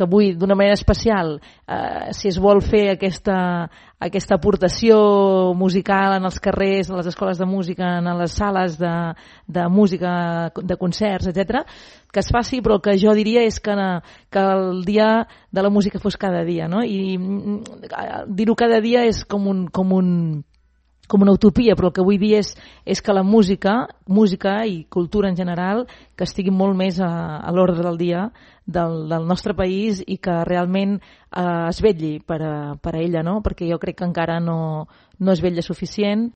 que avui, d'una manera especial, si es vol fer aquesta aportació musical en els carrers, a les escoles de música, en les sales de música, de concerts, etc, que es faci, però el que jo diria és que el dia de la música fos cada dia, no? I dir-ho cada dia és com una utopia, però el que vull dir és que la música i cultura en general, que estigui molt més a l'ordre del dia del nostre país i que realment es vetlli per a ella, no? Perquè jo crec que encara no es vetlla suficient